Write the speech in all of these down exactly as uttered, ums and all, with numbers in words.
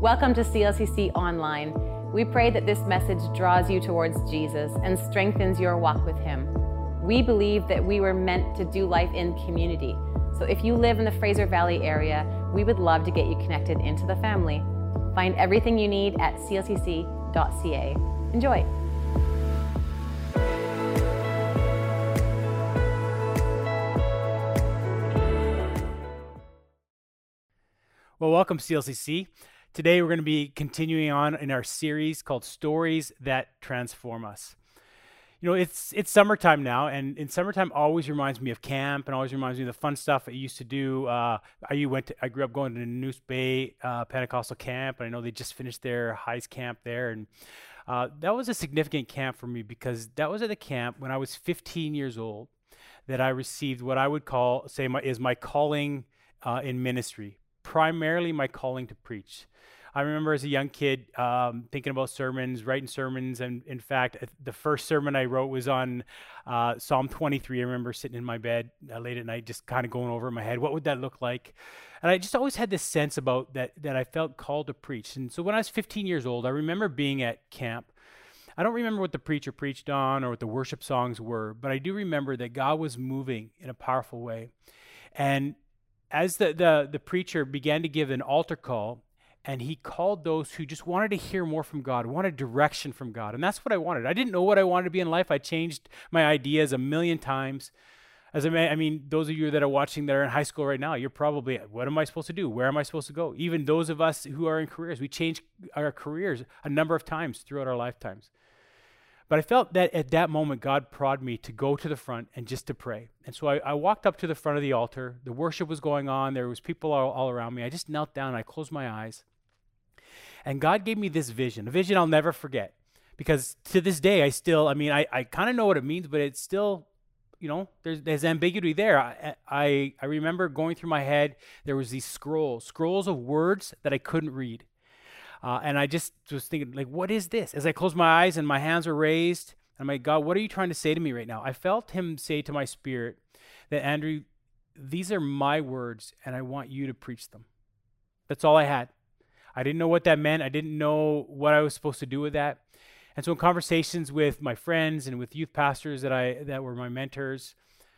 Welcome to C L C C Online. We pray that this message draws you towards Jesus and strengthens your walk with Him. We believe that we were meant to do life in community. So if you live in the Fraser Valley area, we would love to get you connected into the family. Find everything you need at c l c c dot c a. Enjoy. Well, welcome C L C C. Today we're going to be continuing on in our series called Stories That Transform Us. You know, it's it's summertime now, and in summertime always reminds me of camp and always reminds me of the fun stuff I used to do. Uh, I went to, I grew up going to Noose Bay uh, Pentecostal camp, and I know they just finished their Highs camp there, and uh, that was a significant camp for me because that was at the camp when I was fifteen years old that I received what I would call, say, my, is my calling uh, in ministry, primarily my calling to preach. I remember as a young kid um, thinking about sermons, writing sermons, and in fact, the first sermon I wrote was on uh, Psalm twenty-three. I remember sitting in my bed uh, late at night, just kind of going over in my head, what would that look like? And I just always had this sense about that, that I felt called to preach. And so when I was fifteen years old, I remember being at camp. I don't remember what the preacher preached on or what the worship songs were, but I do remember that God was moving in a powerful way. And as the, the, the preacher began to give an altar call, and he called those who just wanted to hear more from God, wanted direction from God. And that's what I wanted. I didn't know what I wanted to be in life. I changed my ideas a million times. As I mean, I mean, those of you that are watching that are in high school right now, you're probably, what am I supposed to do? Where am I supposed to go? Even those of us who are in careers, we change our careers a number of times throughout our lifetimes. But I felt that at that moment, God prodded me to go to the front and just to pray. And so I, I walked up to the front of the altar. The worship was going on. There was people all, all around me. I just knelt down and I closed my eyes. And God gave me this vision, a vision I'll never forget. Because to this day, I still, I mean, I, I kind of know what it means, but it's still, you know, there's, there's ambiguity there. I, I, I remember going through my head, there was these scrolls, scrolls of words that I couldn't read. Uh, and I just was thinking, like, what is this? As I closed my eyes and my hands were raised, I'm like, God, what are you trying to say to me right now? I felt him say to my spirit that, Andrew, these are my words, and I want you to preach them. That's all I had. I didn't know what that meant. I didn't know what I was supposed to do with that. And so in conversations with my friends and with youth pastors that I that were my mentors,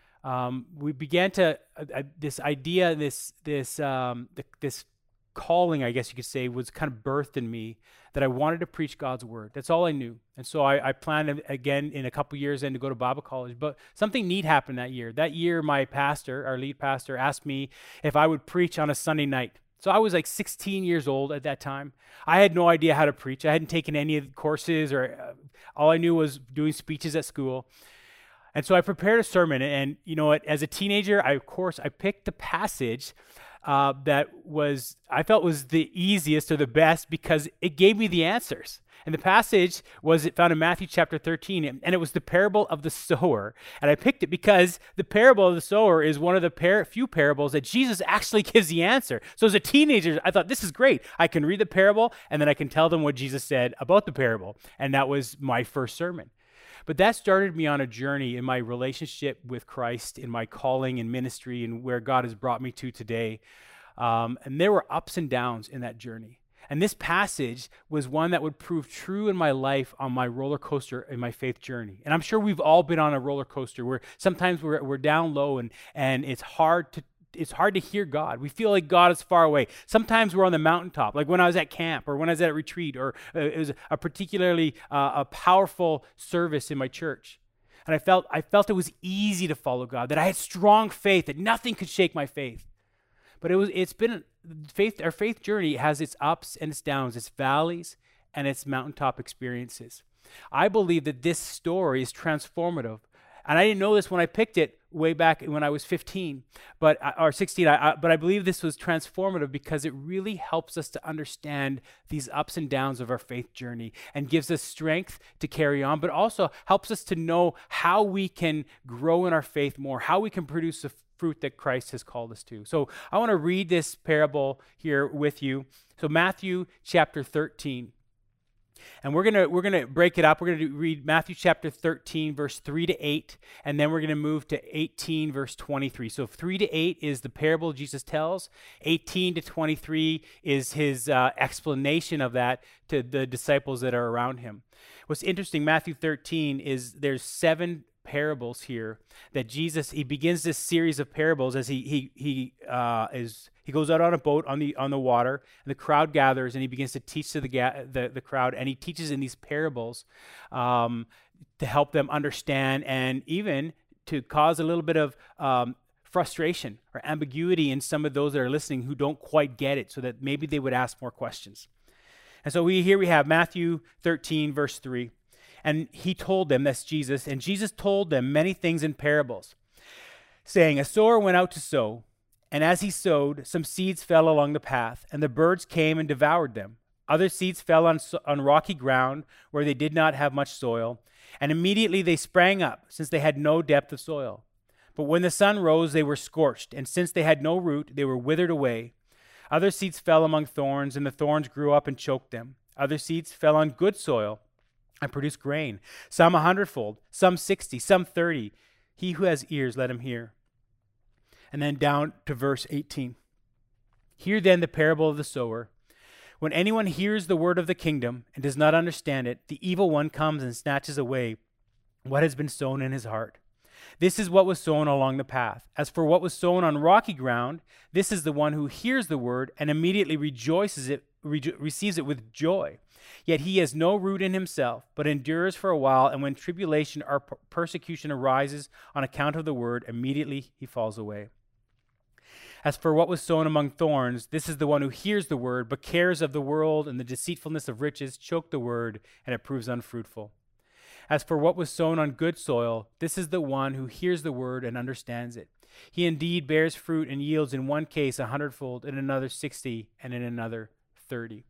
um, we began to, uh, uh, this idea, this, this, um, th- this calling, I guess you could say, was kind of birthed in me that I wanted to preach God's word. That's all I knew. And so I, I planned again in a couple years then to go to Bible college. But something neat happened that year. That year, my pastor, our lead pastor, asked me if I would preach on a Sunday night. So I was like sixteen years old at that time. I had no idea how to preach. I hadn't taken any of the courses, or uh, all I knew was doing speeches at school. And so I prepared a sermon. And, you know, as a teenager, I, of course, I picked the passage uh, that was, I felt was the easiest or the best because it gave me the answers. And the passage was it found in Matthew chapter thirteen, and, and it was the parable of the sower. And I picked it because the parable of the sower is one of the par- few parables that Jesus actually gives the answer. So as a teenager, I thought, this is great. I can read the parable, and then I can tell them what Jesus said about the parable. And that was my first sermon. But that started me on a journey in my relationship with Christ, in my calling and ministry, and where God has brought me to today. Um, and there were ups and downs in that journey. And this passage was one that would prove true in my life on my roller coaster in my faith journey. And I'm sure we've all been on a roller coaster where sometimes we're we're down low and and it's hard to it's hard to hear God. We feel like God is far away. Sometimes we're on the mountaintop, like when I was at camp or when I was at a retreat, or uh, it was a particularly uh, a powerful service in my church. And I felt I felt it was easy to follow God, that I had strong faith, that nothing could shake my faith. But it was it's been faith our faith journey has its ups and its downs, its valleys and its mountaintop experiences. I believe that this story is transformative. And I didn't know this when I picked it way back when I was fifteen, but or sixteen. I, I, but I believe this was transformative because it really helps us to understand these ups and downs of our faith journey and gives us strength to carry on, but also helps us to know how we can grow in our faith more, how we can produce the fruit that Christ has called us to. So I want to read this parable here with you. So Matthew chapter thirteen. And we're gonna we're gonna break it up. We're gonna do, read Matthew chapter thirteen, verse three to eight, and then we're gonna move to eighteen, verse twenty-three. So three to eight is the parable Jesus tells. eighteen to twenty-three is his uh, explanation of that to the disciples that are around him. What's interesting, Matthew thirteen, is there's seven parables here that Jesus, he begins this series of parables as he he he uh, is he goes out on a boat on the on the water, and the crowd gathers, and he begins to teach to the ga- the, the crowd, and he teaches in these parables um, to help them understand, and even to cause a little bit of um, frustration or ambiguity in some of those that are listening who don't quite get it, so that maybe they would ask more questions. And so we here we have Matthew thirteen, verse three. And he told them, that's Jesus, and Jesus told them many things in parables, saying, a sower went out to sow, and as he sowed, some seeds fell along the path, and the birds came and devoured them. Other seeds fell on, on rocky ground where they did not have much soil, and immediately they sprang up, since they had no depth of soil. But when the sun rose, they were scorched, and since they had no root, they were withered away. Other seeds fell among thorns, and the thorns grew up and choked them. Other seeds fell on good soil and produced grain, some a hundredfold, some sixty, some thirty. He who has ears, let him hear. And then down to verse eighteen. Hear then the parable of the sower. When anyone hears the word of the kingdom and does not understand it, the evil one comes and snatches away what has been sown in his heart. This is what was sown along the path. As for what was sown on rocky ground, this is the one who hears the word and immediately rejoices it, re- receives it with joy. Yet he has no root in himself, but endures for a while, and when tribulation or per- persecution arises on account of the word, immediately he falls away. As for what was sown among thorns, this is the one who hears the word, but cares of the world and the deceitfulness of riches choke the word, and it proves unfruitful. As for what was sown on good soil, this is the one who hears the word and understands it. He indeed bears fruit and yields in one case a hundredfold, in another sixty, and in another thirty.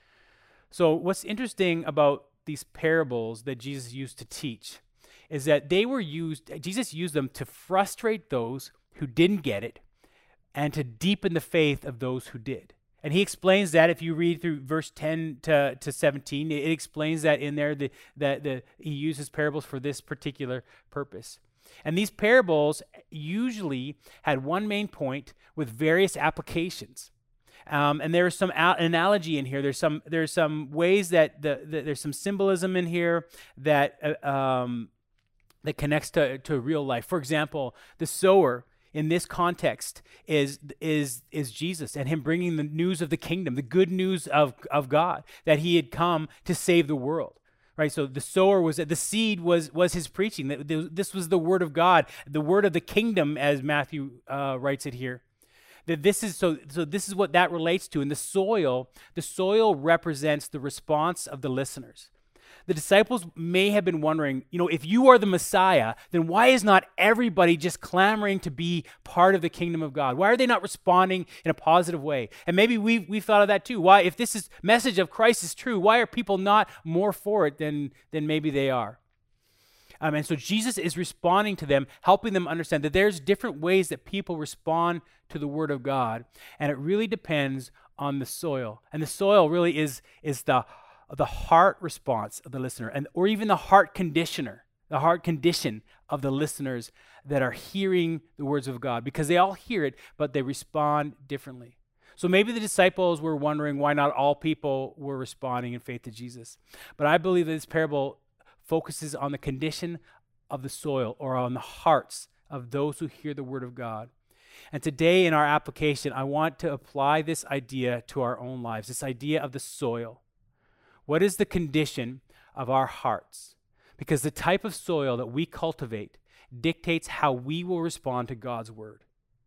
So what's interesting about these parables that Jesus used to teach is that they were used, Jesus used them to frustrate those who didn't get it and to deepen the faith of those who did. And he explains that if you read through verse ten to, to seventeen, it explains that in there that the, the, he uses parables for this particular purpose. And these parables usually had one main point with various applications. Um, and there's some a- analogy in here. There's some there's some ways that the, the there's some symbolism in here that uh, um, that connects to to real life. For example, the sower in this context is is is Jesus and him bringing the news of the kingdom, the good news of of God, that he had come to save the world. Right, so the sower was the seed was was his preaching. This was the word of God, the word of the kingdom, as Matthew uh, writes it here. That this is so so this is what that relates to. And the soil, the soil represents the response of the listeners. The disciples may have been wondering, you know, if you are the Messiah, then why is not everybody just clamoring to be part of the kingdom of God? Why are they not responding in a positive way? And maybe we've, we've thought of that too. Why, if this is message of Christ is true, why are people not more for it than, than maybe they are? Um, and so Jesus is responding to them, helping them understand that there's different ways that people respond to the word of God. And it really depends on the soil. And the soil really is, is the the heart response of the listener, and or even the heart conditioner, the heart condition of the listeners that are hearing the words of God, because they all hear it, but they respond differently. So maybe the disciples were wondering why not all people were responding in faith to Jesus. But I believe that this parable focuses on the condition of the soil, or on the hearts of those who hear the word of God. And today in our application, I want to apply this idea to our own lives, this idea of the soil. What is the condition of our hearts? Because the type of soil that we cultivate dictates how we will respond to God's word.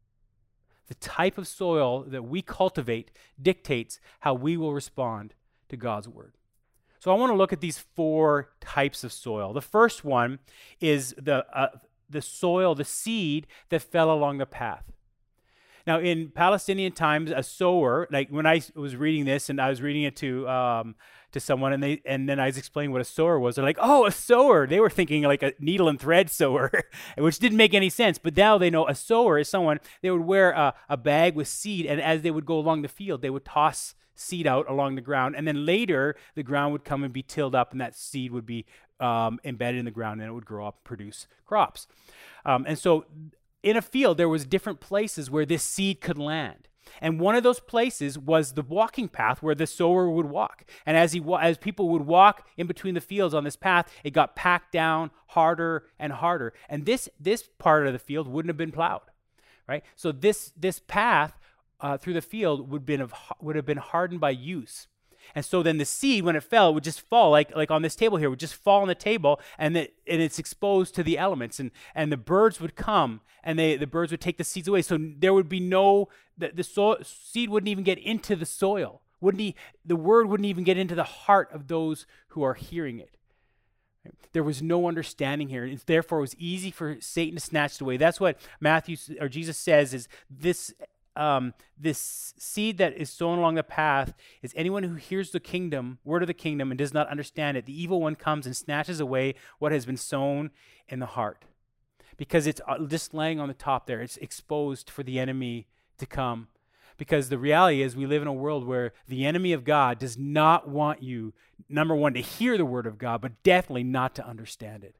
The type of soil that we cultivate dictates how we will respond to God's word. So I want to look at these four types of soil. The first one is the uh, the soil, the seed that fell along the path. Now, in Palestinian times, a sower, like when I was reading this and I was reading it to um, to someone and they and then I was explaining what a sower was, they're like, oh, a sower. They were thinking like a needle and thread sower, which didn't make any sense. But now they know a sower is someone, they would wear a, a bag with seed, and as they would go along the field, they would toss seed out along the ground, and then later the ground would come and be tilled up, and that seed would be um, embedded in the ground, and it would grow up and produce crops. Um, and so in a field, there was different places where this seed could land. And one of those places was the walking path where the sower would walk. And as he wa- as people would walk in between the fields on this path, it got packed down harder and harder. And this this part of the field wouldn't have been plowed, right? So this this path uh, through the field would been of, would have been hardened by use. And so then the seed, when it fell, would just fall, like like on this table here, would just fall on the table, and, the, and it's exposed to the elements. And, and the birds would come, and they the birds would take the seeds away. So there would be no, the, the so, seed wouldn't even get into the soil. Wouldn't he, the word wouldn't even get into the heart of those who are hearing it. There was no understanding here. And therefore, it was easy for Satan to snatch it away. That's what Matthew, or Jesus says, is this Um, this seed that is sown along the path is anyone who hears the kingdom, word of the kingdom, and does not understand it. The evil one comes and snatches away what has been sown in the heart. Because it's just laying on the top there. It's exposed for the enemy to come. Because the reality is we live in a world where the enemy of God does not want you, number one, to hear the word of God, but definitely not to understand it.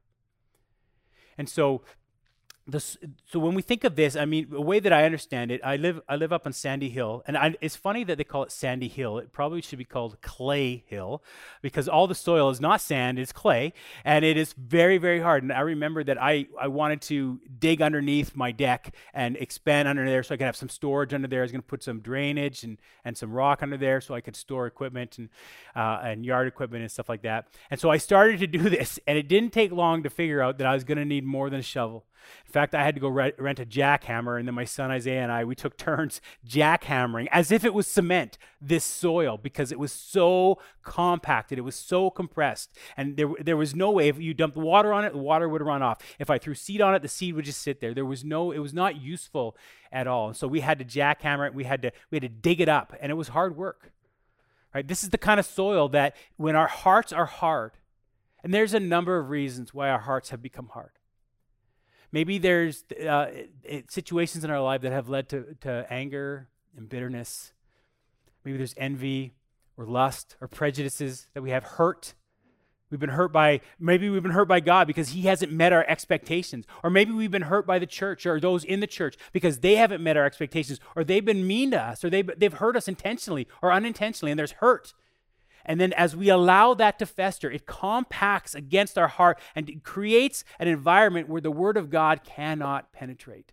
And so This, so when we think of this, I mean, the way that I understand it, I live I live up on Sandy Hill, and I, it's funny that they call it Sandy Hill. It probably should be called Clay Hill, because all the soil is not sand, it's clay, and it is very, very hard. And I remember that I, I wanted to dig underneath my deck and expand under there so I could have some storage under there. I was going to put some drainage and, and some rock under there so I could store equipment and uh, and yard equipment and stuff like that. And so I started to do this, and it didn't take long to figure out that I was going to need more than a shovel. In fact, I had to go re- rent a jackhammer, and then my son Isaiah and I, we took turns jackhammering as if it was cement, this soil, because it was so compacted, it was so compressed, and there there was no way, if you dumped water on it, the water would run off. If I threw seed on it, the seed would just sit there. There was no, it was not useful at all. And so we had to jackhammer it, we had to we had to dig it up, and it was hard work. Right? This is the kind of soil that when our hearts are hard, and there's a number of reasons why our hearts have become hard. Maybe there's uh, it, situations in our life that have led to, to anger and bitterness. Maybe there's envy or lust or prejudices that we have hurt. We've been hurt by, maybe we've been hurt by God because he hasn't met our expectations. Or maybe we've been hurt by the church or those in the church because they haven't met our expectations, or they've been mean to us, or they've, they've hurt us intentionally or unintentionally, and there's hurt. And then as we allow that to fester, it compacts against our heart and it creates an environment where the word of God cannot penetrate.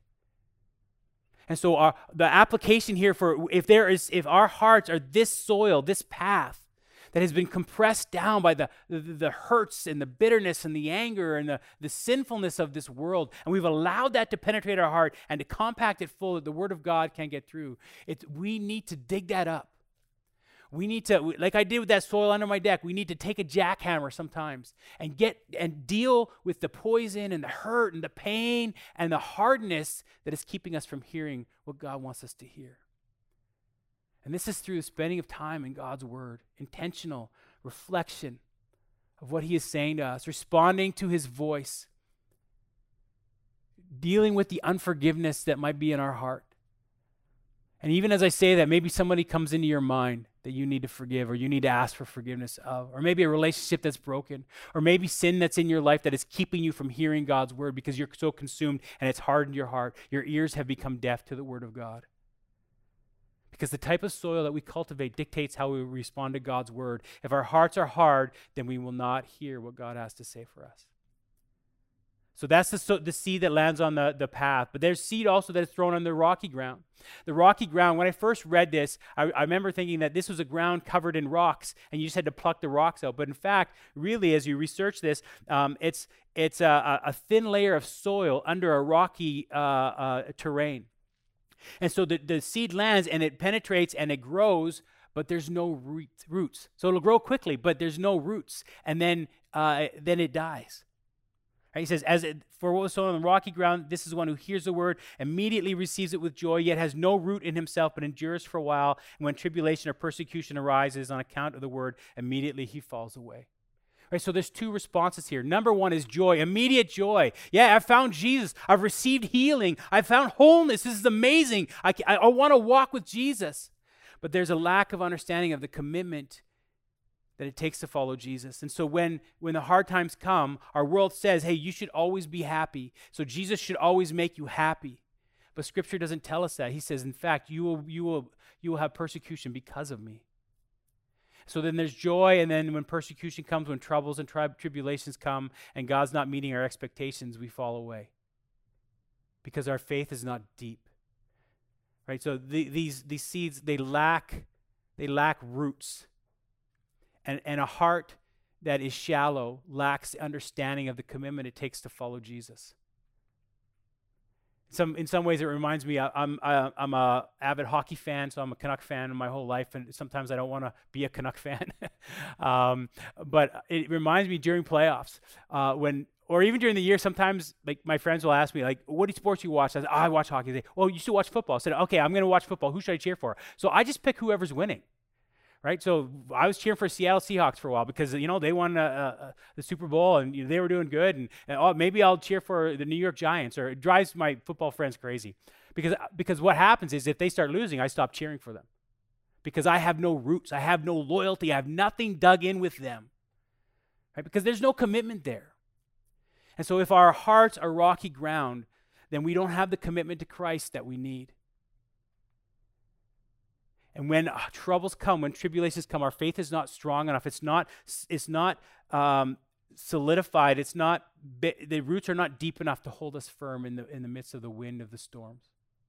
And so our, the application here for if there is, if our hearts are this soil, this path that has been compressed down by the, the, the hurts and the bitterness and the anger and the, the sinfulness of this world, and we've allowed that to penetrate our heart and to compact it full that the word of God can't get through, it, we need to dig that up. We need to, like I did with that soil under my deck, we need to take a jackhammer sometimes and get and deal with the poison and the hurt and the pain and the hardness that is keeping us from hearing what God wants us to hear. And this is through the spending of time in God's word, intentional reflection of what he is saying to us, responding to his voice, dealing with the unforgiveness that might be in our heart. And even as I say that, maybe somebody comes into your mind that you need to forgive, or you need to ask for forgiveness of, or maybe a relationship that's broken, or maybe sin that's in your life that is keeping you from hearing God's word because you're so consumed and it's hardened your heart. Your ears have become deaf to the word of God. Because the type of soil that we cultivate dictates how we respond to God's word. If our hearts are hard, then we will not hear what God has to say for us. So that's the, so, the seed that lands on the, the path. But there's seed also that is thrown on the rocky ground. The rocky ground, when I first read this, I, I remember thinking that this was a ground covered in rocks, and you just had to pluck the rocks out. But in fact, really, as you research this, um, it's it's a, a thin layer of soil under a rocky uh, uh, terrain. And so the, the seed lands, and it penetrates, and it grows, but there's no root, roots. So it'll grow quickly, but there's no roots. And then uh, then it dies. Right? He says, "As it, for what was sown on the rocky ground, this is the one who hears the word, immediately receives it with joy, yet has no root in himself, but endures for a while. And when tribulation or persecution arises on account of the word, immediately he falls away." Right, so there's two responses here. Number one is joy, immediate joy. Yeah, I've found Jesus. I've received healing. I've found wholeness. This is amazing. I, I, I want to walk with Jesus. But there's a lack of understanding of the commitment that it takes to follow Jesus. And so when, when the hard times come, our world says, hey, you should always be happy. So Jesus should always make you happy. But Scripture doesn't tell us that. He says, in fact, you will, you will, you will have persecution because of me. So then there's joy, and then when persecution comes, when troubles and tri- tribulations come, and God's not meeting our expectations, we fall away because our faith is not deep. Right? So the, these these seeds, they lack they lack roots, and and a heart that is shallow lacks the understanding of the commitment it takes to follow Jesus. Some, in some ways, it reminds me, I, I'm I, I'm a avid hockey fan, so I'm a Canuck fan my whole life, and sometimes I don't want to be a Canuck fan. um, but it reminds me during playoffs, uh, when, or even during the year, sometimes like my friends will ask me, like, what sports you watch? I say, oh, I watch hockey. They say, well, you should watch football. I said, okay, I'm going to watch football. Who should I cheer for? So I just pick whoever's winning. Right, so I was cheering for Seattle Seahawks for a while because, you know, they won uh, uh, the Super Bowl and you know, they were doing good. And, and oh, maybe I'll cheer for the New York Giants, or it drives my football friends crazy. Because, because what happens is if they start losing, I stop cheering for them. Because I have no roots. I have no loyalty. I have nothing dug in with them. Right, because there's no commitment there. And so if our hearts are rocky ground, then we don't have the commitment to Christ that we need. And when uh, troubles come, when tribulations come, our faith is not strong enough. It's not, it's not um, solidified. It's not, the roots are not deep enough to hold us firm in the, in the midst of the wind of the storms.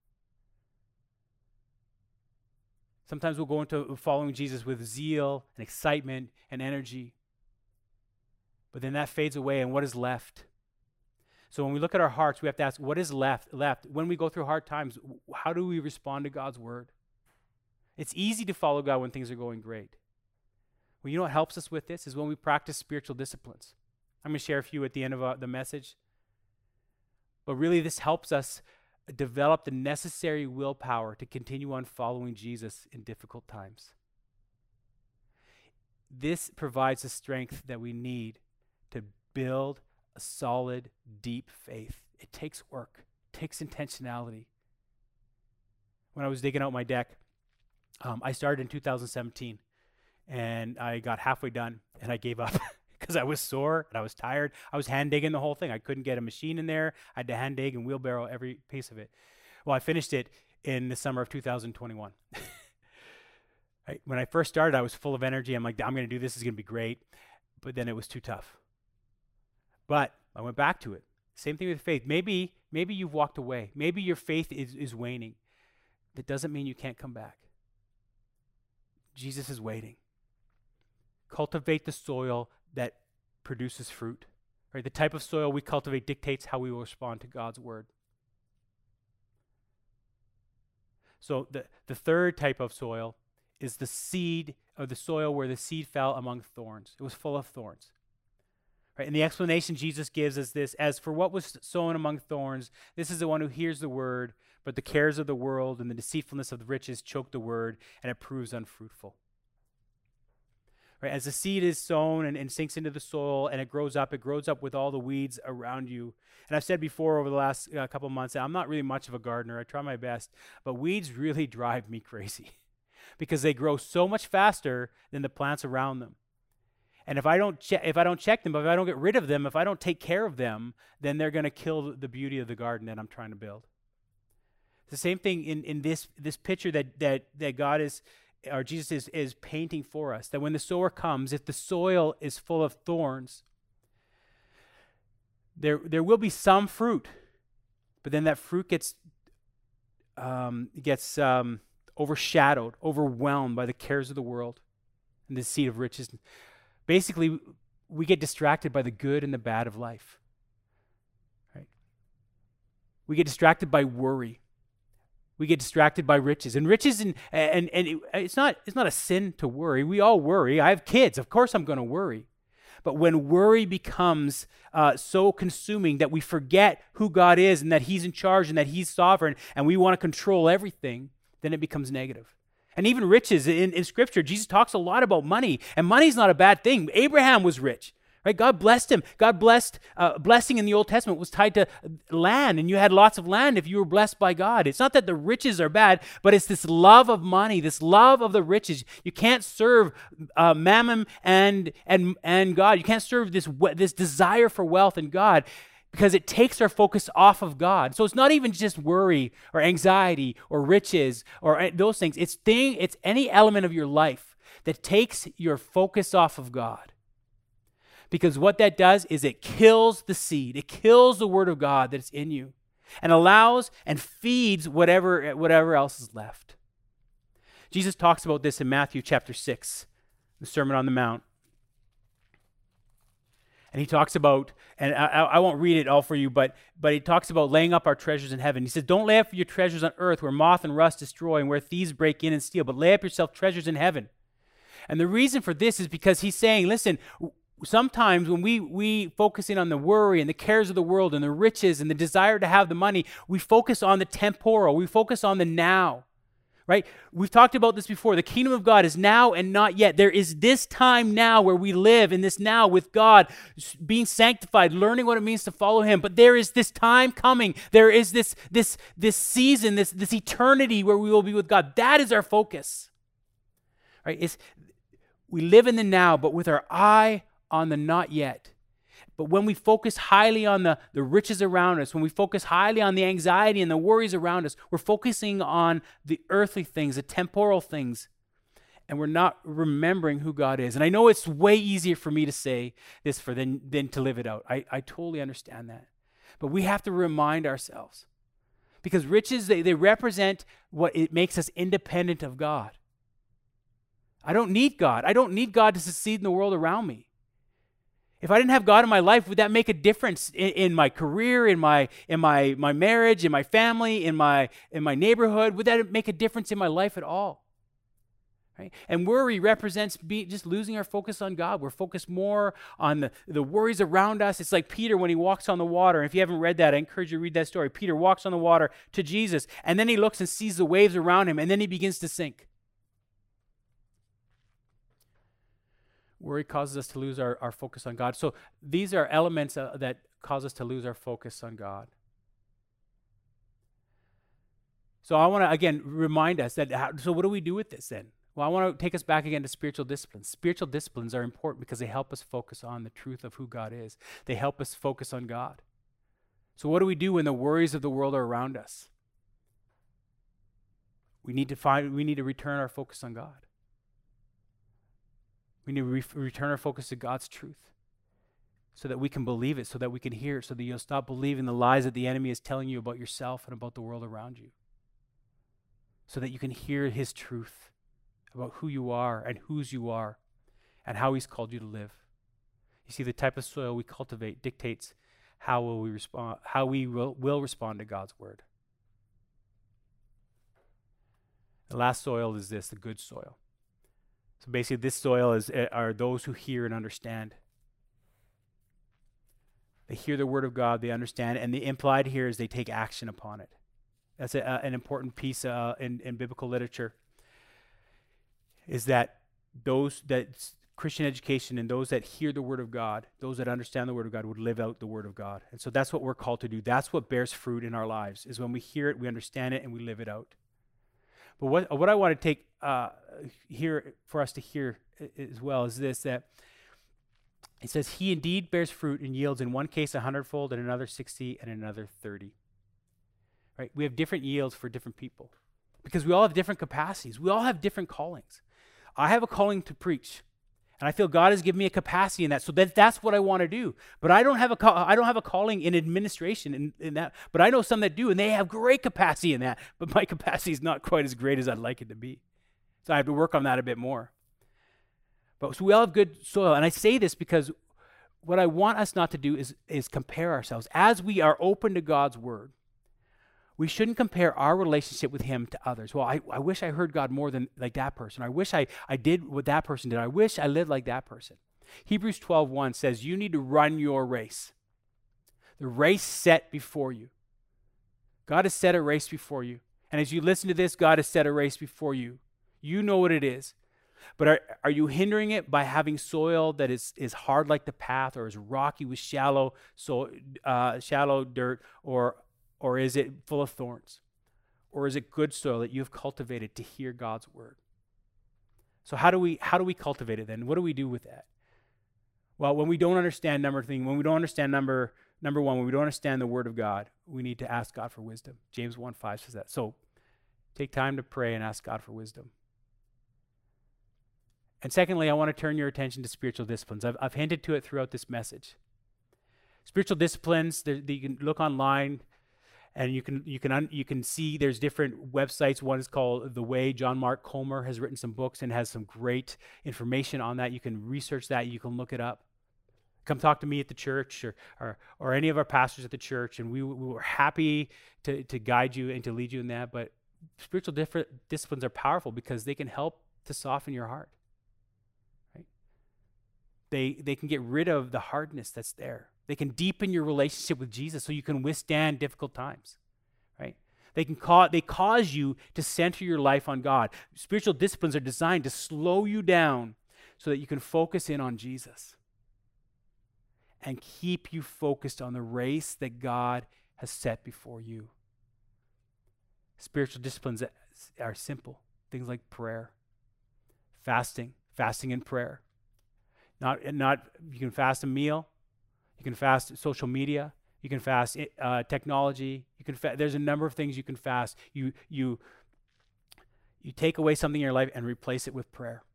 Sometimes we'll go into following Jesus with zeal and excitement and energy. But then that fades away, and what is left? So when we look at our hearts, we have to ask, what is left? Left. When we go through hard times, how do we respond to God's word? It's easy to follow God when things are going great. Well, you know what helps us with this is when we practice spiritual disciplines. I'm going to share a few at the end of uh, the message. But really, this helps us develop the necessary willpower to continue on following Jesus in difficult times. This provides the strength that we need to build a solid, deep faith. It takes work. It takes intentionality. When I was digging out my deck, Um, I started in two thousand seventeen, and I got halfway done, and I gave up because I was sore and I was tired. I was hand digging the whole thing. I couldn't get a machine in there. I had to hand dig and wheelbarrow every piece of it. Well, I finished it in the summer of two thousand twenty-one. Right? When I first started, I was full of energy. I'm like, I'm going to do this. It's going to be great. But then it was too tough. But I went back to it. Same thing with faith. Maybe, maybe you've walked away. Maybe your faith is, is waning. That doesn't mean you can't come back. Jesus is waiting. Cultivate the soil that produces fruit. Right? The type of soil we cultivate dictates how we will respond to God's word. So the, the third type of soil is the seed, or the soil where the seed fell among thorns. It was full of thorns. Right? And the explanation Jesus gives is this: as for what was sown among thorns, this is the one who hears the word, but the cares of the world and the deceitfulness of the riches choke the word, and it proves unfruitful. Right? As the seed is sown and, and sinks into the soil and it grows up, it grows up with all the weeds around you. And I've said before over the last uh, couple of months that I'm not really much of a gardener. I try my best, but weeds really drive me crazy because they grow so much faster than the plants around them. And if I don't che- if I don't check them, if I don't get rid of them, if I don't take care of them, then they're going to kill the beauty of the garden that I'm trying to build. It's the same thing in, in this this picture that that that God is, or Jesus is, is painting for us, that when the sower comes, if the soil is full of thorns, there there will be some fruit, but then that fruit gets um, gets um, overshadowed, overwhelmed by the cares of the world and the seed of riches. Basically, we get distracted by the good and the bad of life. Right? We get distracted by worry. We get distracted by riches. And riches, and and and it, it's not it's not a sin to worry. We all worry. I have kids. Of course I'm going to worry. But when worry becomes uh, so consuming that we forget who God is and that he's in charge and that he's sovereign and we want to control everything, then it becomes negative. And even riches in, in Scripture, Jesus talks a lot about money, and money's not a bad thing. Abraham was rich, right? God blessed him. God blessed, uh, blessing in the Old Testament was tied to land, and you had lots of land if you were blessed by God. It's not that the riches are bad, but it's this love of money, this love of the riches. You can't serve uh, mammon and and and God. You can't serve this this desire for wealth and God, because it takes our focus off of God. So it's not even just worry or anxiety or riches or those things. It's thing. It's any element of your life that takes your focus off of God. Because what that does is it kills the seed. It kills the word of God that's in you and allows and feeds whatever, whatever else is left. Jesus talks about this in Matthew chapter six, the Sermon on the Mount. And he talks about, and I, I won't read it all for you, but but he talks about laying up our treasures in heaven. He says, don't lay up your treasures on earth where moth and rust destroy and where thieves break in and steal, but lay up yourself treasures in heaven. And the reason for this is because he's saying, listen, sometimes when we, we focus in on the worry and the cares of the world and the riches and the desire to have the money, we focus on the temporal, we focus on the now. Right? We've talked about this before. The kingdom of God is now and not yet. There is this time now where we live in this now with God, being sanctified, learning what it means to follow him. But there is this time coming. There is this, this, this season, this, this eternity where we will be with God. That is our focus. Right? It's, we live in the now, but with our eye on the not yet. But when we focus highly on the, the riches around us, when we focus highly on the anxiety and the worries around us, we're focusing on the earthly things, the temporal things, and we're not remembering who God is. And I know it's way easier for me to say this for than, than to live it out. I, I totally understand that. But we have to remind ourselves. Because riches, they, they represent what it makes us independent of God. I don't need God. I don't need God to succeed in the world around me. If I didn't have God in my life, would that make a difference in, in my career, in my in my my marriage, in my family, in my in my neighborhood? Would that make a difference in my life at all? Right? And worry represents be, just losing our focus on God. We're focused more on the, the worries around us. It's like Peter when he walks on the water. And if you haven't read that, I encourage you to read that story. Peter walks on the water to Jesus, and then he looks and sees the waves around him, and then he begins to sink. Worry causes us to lose our, our focus on God. So these are elements uh, that cause us to lose our focus on God. So I want to, again, remind us that, how, so what do we do with this then? Well, I want to take us back again to spiritual disciplines. Spiritual disciplines are important because they help us focus on the truth of who God is. They help us focus on God. So what do we do when the worries of the world are around us? We need to find, we need to return our focus on God. We need to re- return our focus to God's truth so that we can believe it, so that we can hear it, so that you'll stop believing the lies that the enemy is telling you about yourself and about the world around you, so that you can hear his truth about who you are and whose you are and how he's called you to live. You see, the type of soil we cultivate dictates how will we respond, how we will, will respond to God's word. The last soil is this, the good soil. So basically, this soil is uh, are those who hear and understand. They hear the word of God, they understand, and the implied here is they take action upon it. That's a, uh, an important piece uh, in, in biblical literature, is that those that Christian education and those that hear the word of God, those that understand the word of God, would live out the word of God. And so that's what we're called to do. That's what bears fruit in our lives, is when we hear it, we understand it, and we live it out. But what what I want to take uh, here for us to hear as well is this, that it says, he indeed bears fruit and yields in one case a hundredfold, in another sixty, and in another thirty. Right? We have different yields for different people because we all have different capacities. We all have different callings. I have a calling to preach, and I feel God has given me a capacity in that, so that that's what I want to do. But I don't have a call, I don't have a calling in administration in, in that. But I know some that do, and they have great capacity in that. But my capacity is not quite as great as I'd like it to be, so I have to work on that a bit more. But so we all have good soil, and I say this because what I want us not to do is is compare ourselves as we are open to God's word. We shouldn't compare our relationship with him to others. Well, I, I wish I heard God more than like that person. I wish I, I did what that person did. I wish I lived like that person. Hebrews twelve one says you need to run your race. The race set before you. God has set a race before you. And as you listen to this, God has set a race before you. You know what it is. But are, are you hindering it by having soil that is, is hard like the path, or is rocky with shallow so uh, shallow dirt, or or is it full of thorns? Or is it good soil that you've cultivated to hear God's word? So how do we how do we cultivate it then? What do we do with that? Well, when we don't understand number thing, when we don't understand number number one, when we don't understand the word of God, we need to ask God for wisdom. James one five says that. So take time to pray and ask God for wisdom. And secondly, I want to turn your attention to spiritual disciplines. I've, I've hinted to it throughout this message. Spiritual disciplines, there, you can look online and you can you can un, you can see there's different websites. One is called The Way. John Mark Comer has written some books and has some great information on that. You can research that. You can look it up. Come talk to me at the church or or, or any of our pastors at the church, and we, we were happy to, to guide you and to lead you in that. But spiritual different disciplines are powerful because they can help to soften your heart. They, they can get rid of the hardness that's there. They can deepen your relationship with Jesus so you can withstand difficult times, right? They can cause, they cause you to center your life on God. Spiritual disciplines are designed to slow you down so that you can focus in on Jesus and keep you focused on the race that God has set before you. Spiritual disciplines are simple. Things like prayer, fasting, fasting and prayer. Not, not, you can fast a meal, you can fast social media, you can fast uh, technology, you can fa- there's a number of things you can fast. You, you, you take away something in your life and replace it with prayer.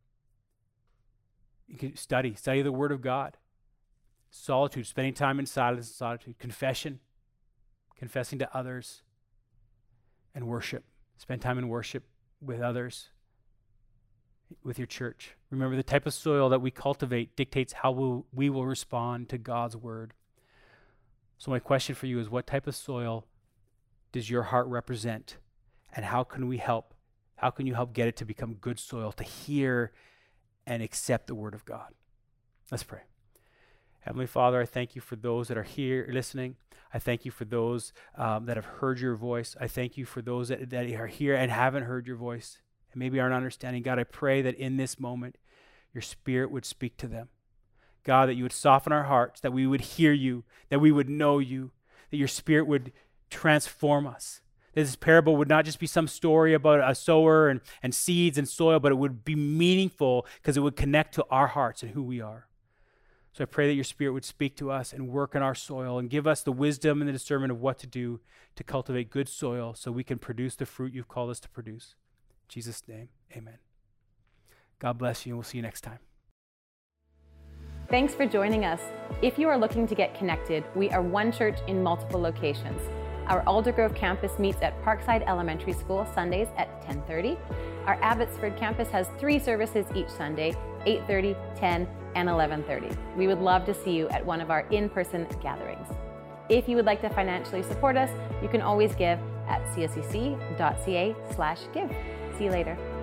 You can study, study the Word of God. Solitude, spending time in silence and solitude. Confession, confessing to others. And worship, spend time in worship with others, with your church. Remember, the type of soil that we cultivate dictates how we'll, we will respond to God's word. So my question for you is, what type of soil does your heart represent? And how can we help? How can you help get it to become good soil, to hear and accept the word of God? Let's pray. Heavenly Father, I thank you for those that are here listening. I thank you for those um, that have heard your voice. I thank you for those that, that are here and haven't heard your voice and maybe aren't understanding. God, I pray that in this moment, your Spirit would speak to them. God, that you would soften our hearts, that we would hear you, that we would know you, that your Spirit would transform us. That this parable would not just be some story about a sower and, and seeds and soil, but it would be meaningful because it would connect to our hearts and who we are. So I pray that your Spirit would speak to us and work in our soil and give us the wisdom and the discernment of what to do to cultivate good soil so we can produce the fruit you've called us to produce. In Jesus' name, amen. God bless you, and we'll see you next time. Thanks for joining us. If you are looking to get connected, we are one church in multiple locations. Our Aldergrove campus meets at Parkside Elementary School Sundays at ten thirty. Our Abbotsford campus has three services each Sunday, eight thirty, ten, and eleven thirty. We would love to see you at one of our in-person gatherings. If you would like to financially support us, you can always give at c s c c dot c a slash give. See you later.